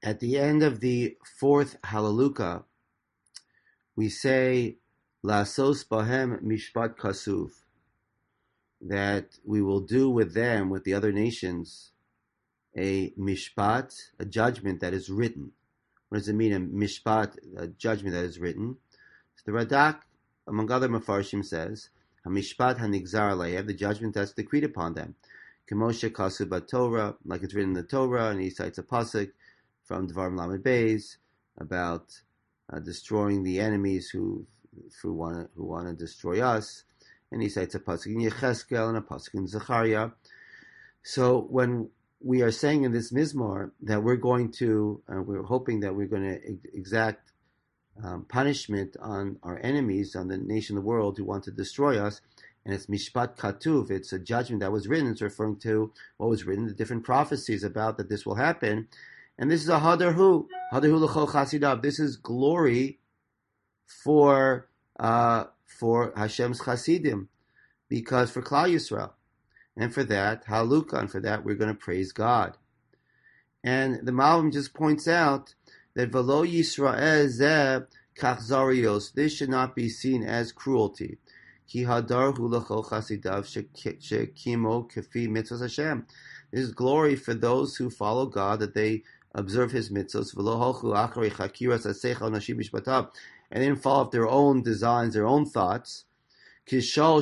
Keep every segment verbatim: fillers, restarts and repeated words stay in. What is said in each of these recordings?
At the end of the fourth Hallelujah, we say, Lasos Bahem Mishpat Kasuv, that we will do with them, with the other nations, a mishpat, a judgment that is written. What does it mean, a mishpat, a judgment that is written? So the Radak, among other Mefarshim, says, HaMishpat HaNigzar Alehem, the judgment that's decreed upon them. Kemoshe Kasu Torah, like it's written in the Torah, and he cites a pasuk from Dvarim Lamed Beis about uh, destroying the enemies who who want who want to destroy us, and he cites a pasuk in Yecheskel and a pasuk in Zechariah. So when we are saying in this Mizmor that we're going to, uh, we're hoping that we're going to ex- exact um, punishment on our enemies, on the nation of the world who want to destroy us, and it's Mishpat Katuv, it's a judgment that was written, it's referring to what was written, the different prophecies about that this will happen. And this is a Hadar Hu, Hadar Hu L'chol Chasidav. This is glory for uh, for Hashem's Chasidim, because for Klal Yisrael. And for that, Halukah, and for that we're going to praise God. And the Malbim just points out that Velo Yisrael Zeh Kachzarios, this should not be seen as cruelty. Ki Hadar Hu L'chol Chasidav Shekimo Kefi Mitzvos Hashem. This is glory for those who follow God, that they observe His mitzvos. Velo Holchu Acharei Chakiras Aseichel Nashim Mishpatav, and they didn't follow up their own designs, their own thoughts. Like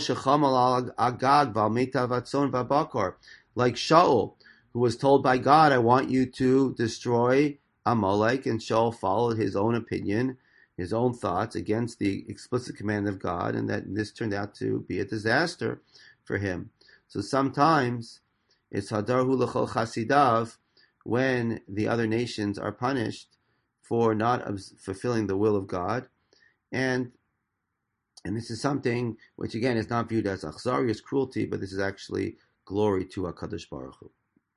Shaul, who was told by God, I want you to destroy Amalek, and Shaul followed his own opinion, his own thoughts against the explicit command of God, and that this turned out to be a disaster for him. So sometimes it's Hadar Hu L'chol Chasidav when the other nations are punished for not fulfilling the will of God, and And this is something which, again, is not viewed as achzarious cruelty, but this is actually glory to HaKadosh Baruch Hu.